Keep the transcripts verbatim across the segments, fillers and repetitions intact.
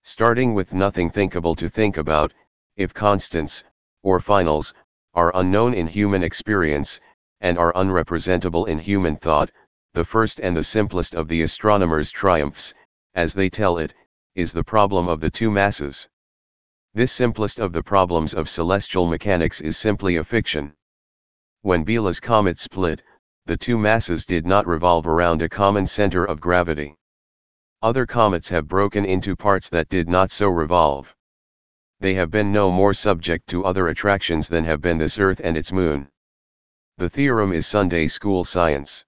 Starting with nothing thinkable to think about, if constants, or finals, are unknown in human experience, and are unrepresentable in human thought, the first and the simplest of the astronomers' triumphs, as they tell it, is the problem of the two masses. This simplest of the problems of celestial mechanics is simply a fiction. When Biela's comet split, the two masses did not revolve around a common center of gravity. Other comets have broken into parts that did not so revolve. They have been no more subject to other attractions than have been this Earth and its moon. The theorem is Sunday school science.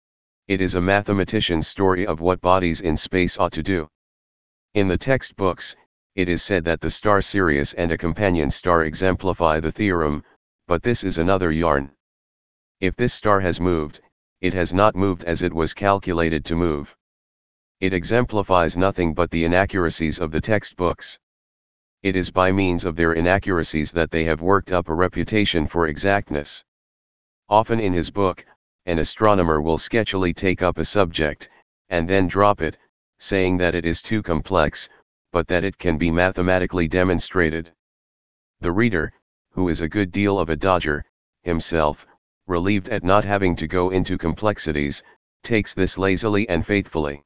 It is a mathematician's story of what bodies in space ought to do. In the textbooks, it is said that the star Sirius and a companion star exemplify the theorem, but this is another yarn. If this star has moved, it has not moved as it was calculated to move. It exemplifies nothing but the inaccuracies of the textbooks. It is by means of their inaccuracies that they have worked up a reputation for exactness. Often in his book, an astronomer will sketchily take up a subject, and then drop it, saying that it is too complex, but that it can be mathematically demonstrated. The reader, who is a good deal of a dodger, himself, relieved at not having to go into complexities, takes this lazily and faithfully.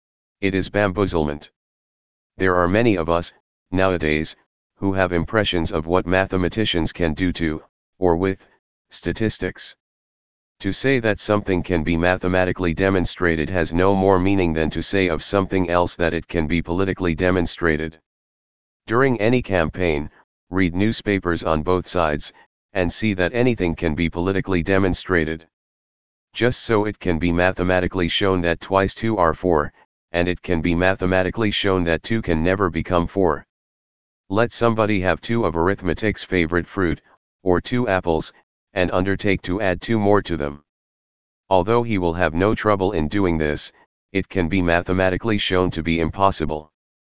It is bamboozlement. There are many of us, nowadays, who have impressions of what mathematicians can do to, or with, statistics. To say that something can be mathematically demonstrated has no more meaning than to say of something else that it can be politically demonstrated. During any campaign, read newspapers on both sides, and see that anything can be politically demonstrated. Just so it can be mathematically shown that twice two are four, and it can be mathematically shown that two can never become four. Let somebody have two of arithmetic's favorite fruit, or two apples, and undertake to add two more to them. Although he will have no trouble in doing this, it can be mathematically shown to be impossible.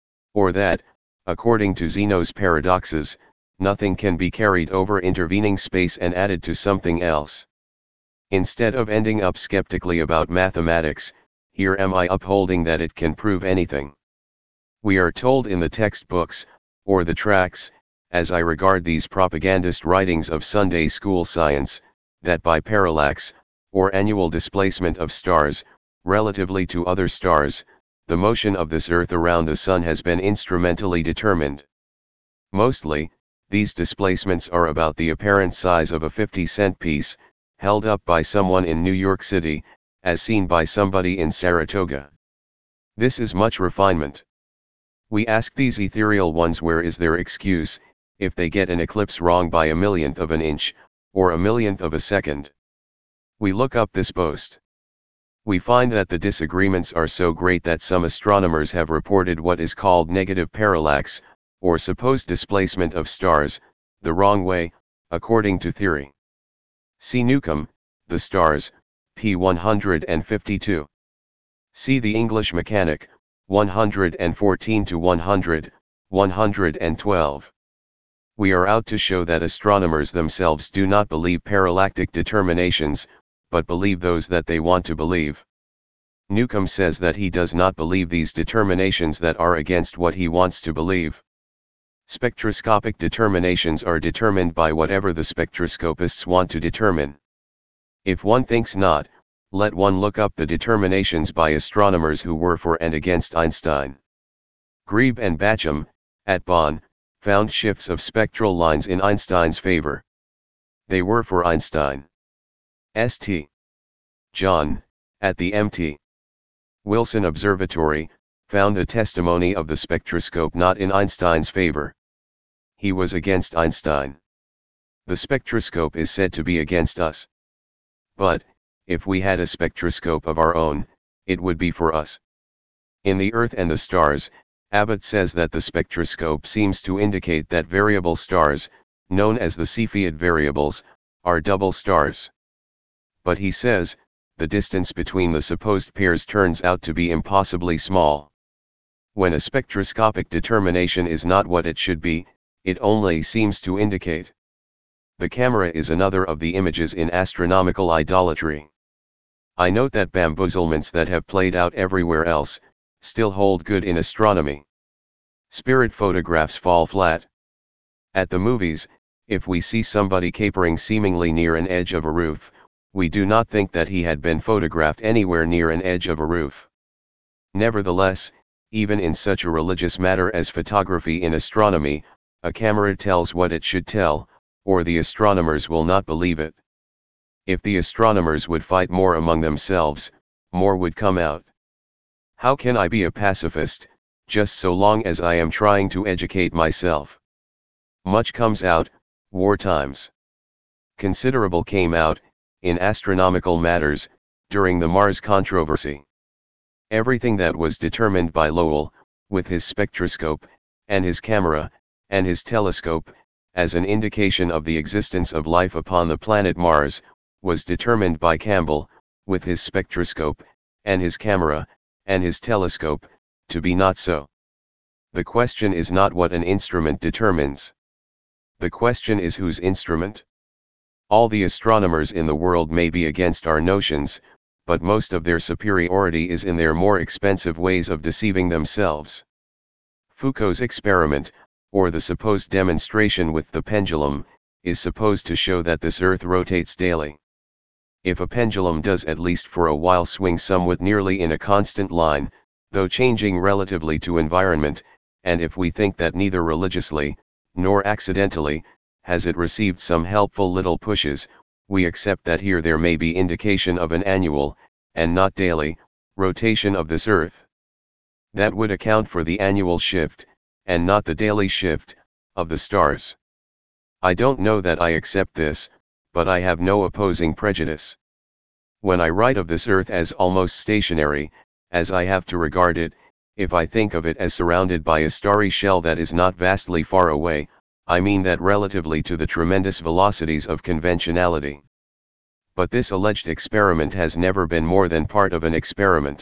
Or that, according to Zeno's paradoxes, nothing can be carried over intervening space and added to something else. Instead of ending up skeptically about mathematics, here am I upholding that it can prove anything. We are told in the textbooks, or the tracts, as I regard these propagandist writings of Sunday school science, that by parallax, or annual displacement of stars, relatively to other stars, the motion of this Earth around the Sun has been instrumentally determined. Mostly, these displacements are about the apparent size of a fifty cent piece, held up by someone in New York City, as seen by somebody in Saratoga. This is much refinement. We ask these ethereal ones where is their excuse, if they get an eclipse wrong by a millionth of an inch, or a millionth of a second. We look up this boast. We find that the disagreements are so great that some astronomers have reported what is called negative parallax, or supposed displacement of stars, the wrong way, according to theory. See Newcomb, The Stars, p one hundred fifty-two. See The English Mechanic, one fourteen to one hundred, one twelve. We are out to show that astronomers themselves do not believe parallactic determinations, but believe those that they want to believe. Newcomb says that he does not believe these determinations that are against what he wants to believe. Spectroscopic determinations are determined by whatever the spectroscopists want to determine. If one thinks not, let one look up the determinations by astronomers who were for and against Einstein. Grebe and Bachem, at Bonn, found shifts of spectral lines in Einstein's favor. They were for Einstein. Saint John, at the M T Wilson Observatory, found a testimony of the spectroscope not in Einstein's favor. He was against Einstein. The spectroscope is said to be against us. But, if we had a spectroscope of our own, it would be for us. In The Earth and the Stars, Abbott says that the spectroscope seems to indicate that variable stars, known as the Cepheid variables, are double stars. But he says, the distance between the supposed pairs turns out to be impossibly small. When a spectroscopic determination is not what it should be, it only seems to indicate. The camera is another of the images in astronomical idolatry. I note that bamboozlements that have played out everywhere else, still hold good in astronomy. Spirit photographs fall flat. At the movies, if we see somebody capering seemingly near an edge of a roof, we do not think that he had been photographed anywhere near an edge of a roof. Nevertheless, even in such a religious matter as photography in astronomy, a camera tells what it should tell, or the astronomers will not believe it. If the astronomers would fight more among themselves, more would come out. How can I be a pacifist, just so long as I am trying to educate myself? Much comes out, war times. Considerable came out, in astronomical matters, during the Mars controversy. Everything that was determined by Lowell, with his spectroscope, and his camera, and his telescope, as an indication of the existence of life upon the planet Mars, was determined by Campbell, with his spectroscope, and his camera, and his telescope, to be not so. The question is not what an instrument determines. The question is whose instrument. All the astronomers in the world may be against our notions, but most of their superiority is in their more expensive ways of deceiving themselves. Foucault's experiment, or the supposed demonstration with the pendulum, is supposed to show that this earth rotates daily. If a pendulum does at least for a while swing somewhat nearly in a constant line, though changing relatively to environment, and if we think that neither religiously, nor accidentally, has it received some helpful little pushes, we accept that here there may be indication of an annual, and not daily, rotation of this earth. That would account for the annual shift, and not the daily shift, of the stars. I don't know that I accept this, but I have no opposing prejudice. When I write of this earth as almost stationary, as I have to regard it, if I think of it as surrounded by a starry shell that is not vastly far away, I mean that relatively to the tremendous velocities of conventionality. But this alleged experiment has never been more than part of an experiment.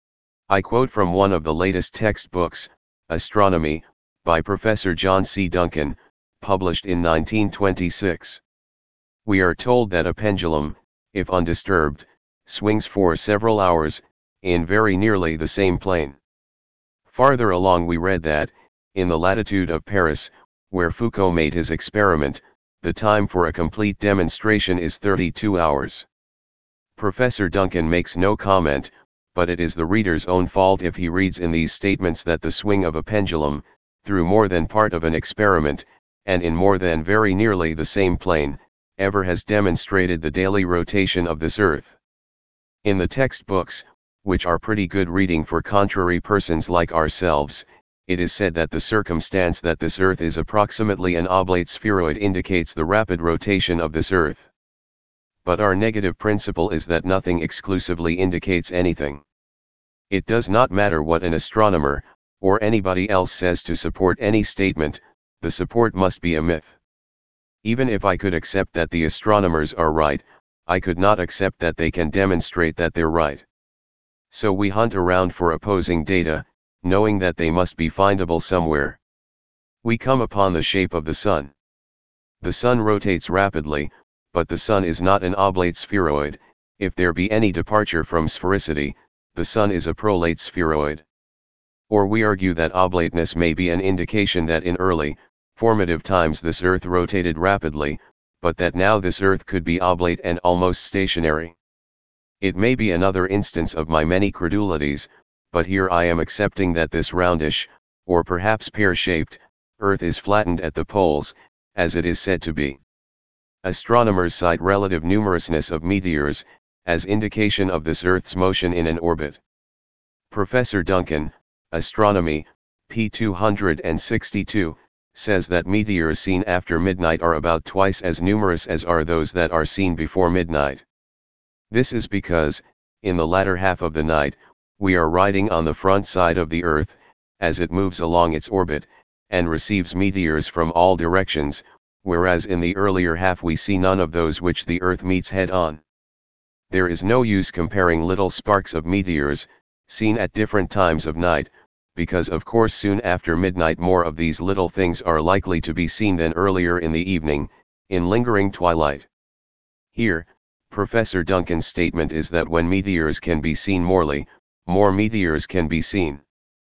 I quote from one of the latest textbooks, Astronomy, by Professor John C. Duncan, published in nineteen twenty-six. We are told that a pendulum, if undisturbed, swings for several hours, in very nearly the same plane. Farther along we read that, in the latitude of Paris, where Foucault made his experiment, the time for a complete demonstration is thirty-two hours. Professor Duncan makes no comment, but it is the reader's own fault if he reads in these statements that the swing of a pendulum, through more than part of an experiment, and in more than very nearly the same plane, ever has demonstrated the daily rotation of this earth. In the textbooks, which are pretty good reading for contrary persons like ourselves, it is said that the circumstance that this earth is approximately an oblate spheroid indicates the rapid rotation of this earth. But our negative principle is that nothing exclusively indicates anything. It does not matter what an astronomer, or anybody else says to support any statement, the support must be a myth. Even if I could accept that the astronomers are right, I could not accept that they can demonstrate that they're right. So we hunt around for opposing data, knowing that they must be findable somewhere. We come upon the shape of the sun. The sun rotates rapidly, but the sun is not an oblate spheroid. If there be any departure from sphericity, the sun is a prolate spheroid. Or we argue that oblateness may be an indication that in early, formative times this earth rotated rapidly, but that now this earth could be oblate and almost stationary. It may be another instance of my many credulities, but here I am accepting that this roundish, or perhaps pear-shaped, earth is flattened at the poles, as it is said to be. Astronomers cite relative numerousness of meteors, as indication of this earth's motion in an orbit. Professor Duncan, Astronomy, p. two hundred sixty-two, says that meteors seen after midnight are about twice as numerous as are those that are seen before midnight. This is because, in the latter half of the night, we are riding on the front side of the Earth, as it moves along its orbit, and receives meteors from all directions, whereas in the earlier half we see none of those which the Earth meets head-on. There is no use comparing little sparks of meteors, seen at different times of night, because of course soon after midnight more of these little things are likely to be seen than earlier in the evening, in lingering twilight. Here, Professor Duncan's statement is that when meteors can be seen morely, more meteors can be seen.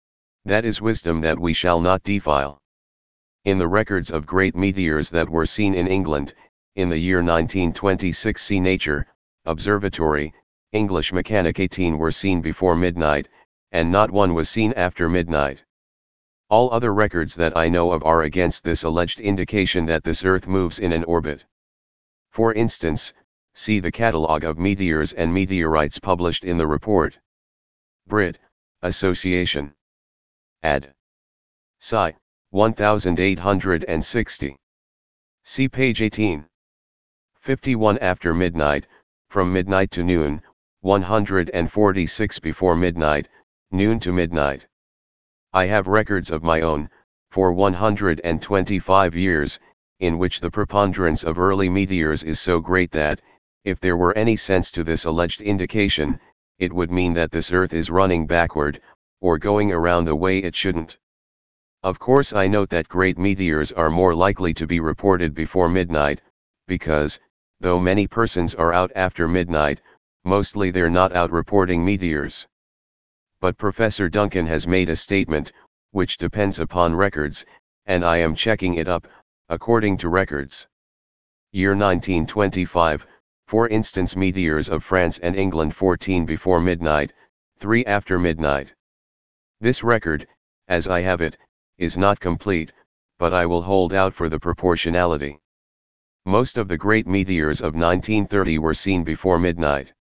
That is wisdom that we shall not defile. In the records of great meteors that were seen in England, in the year nineteen twenty-six, see Nature, Observatory, English Mechanic, eighteen were seen before midnight, and not one was seen after midnight. All other records that I know of are against this alleged indication that this Earth moves in an orbit. For instance, see the catalogue of meteors and meteorites published in the report. Brit. Association. Ad. Sci. eighteen sixty. See page eighteen. fifty-one after midnight, from midnight to noon, one hundred forty-six before midnight, noon to midnight. I have records of my own, for one hundred twenty-five years, in which the preponderance of early meteors is so great that, if there were any sense to this alleged indication, it would mean that this Earth is running backward, or going around the way it shouldn't. Of course, I note that great meteors are more likely to be reported before midnight, because, though many persons are out after midnight, mostly they're not out reporting meteors. But Professor Duncan has made a statement, which depends upon records, and I am checking it up, according to records. Year nineteen twenty-five, for instance, meteors of France and England, fourteen before midnight, three after midnight. This record, as I have it, is not complete, but I will hold out for the proportionality. Most of the great meteors of nineteen thirty were seen before midnight.